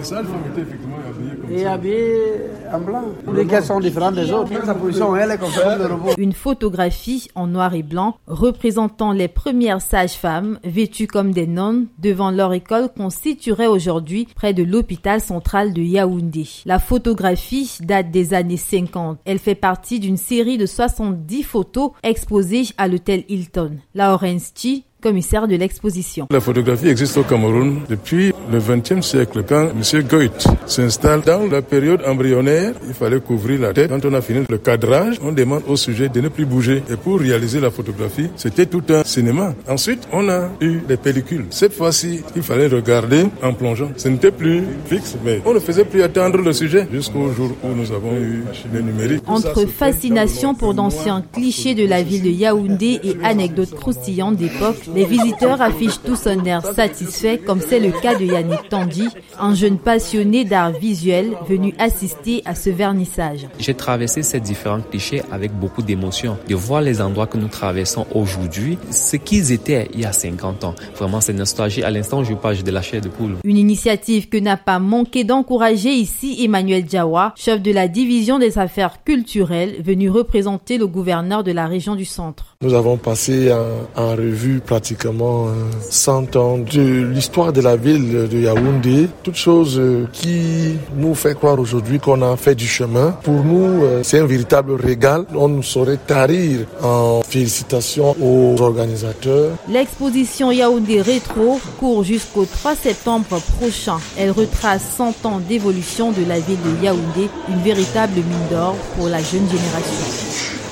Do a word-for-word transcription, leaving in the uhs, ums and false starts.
Les sages-femmes étaient effectivement habillées comme Et ça. habillées en blanc. Lesquelles sont différentes des autres. Sa position, elle est comme ça, le robot. Une photographie en noir et blanc représentant les premières sages-femmes vêtues comme des nonnes devant leur école constituerait aujourd'hui près de l'hôpital central de Yaoundé. La photographie date des années cinquante. Elle fait partie d'une série de soixante-dix photos exposées à l'hôtel Hilton. Laurence Chi, commissaire de l'exposition. La photographie existe au Cameroun depuis le vingtième siècle, quand M. Goethe s'installe dans la période embryonnaire. Il fallait couvrir la tête. Quand on a fini le cadrage, on demande au sujet de ne plus bouger. Et pour réaliser la photographie, c'était tout un cinéma. Ensuite, on a eu des pellicules. Cette fois-ci, il fallait regarder en plongeant. Ce n'était plus fixe, mais on ne faisait plus attendre le sujet jusqu'au jour où nous avons eu le numérique. Entre fascination pour d'anciens clichés de la ville de Yaoundé et anecdotes croustillantes d'époque, les visiteurs affichent tous un air satisfait, comme c'est le cas de Yannick Tandy, un jeune passionné d'art visuel venu assister à ce vernissage. J'ai traversé ces différents clichés avec beaucoup d'émotion. De voir les endroits que nous traversons aujourd'hui, ce qu'ils étaient il y a cinquante ans. Vraiment, c'est nostalgie. À l'instant où je parle, j'ai de la chair de poule. Une initiative que n'a pas manqué d'encourager ici Emmanuel Diawa, chef de la division des affaires culturelles, venu représenter le gouverneur de la région du Centre. Nous avons passé en, en revue pratiquement cent ans de l'histoire de la ville de Yaoundé. Toute chose qui nous fait croire aujourd'hui qu'on a fait du chemin. Pour nous, c'est un véritable régal. On ne saurait tarir en félicitations aux organisateurs. L'exposition Yaoundé Rétro court jusqu'au trois septembre prochain. Elle retrace cent ans d'évolution de la ville de Yaoundé, une véritable mine d'or pour la jeune génération.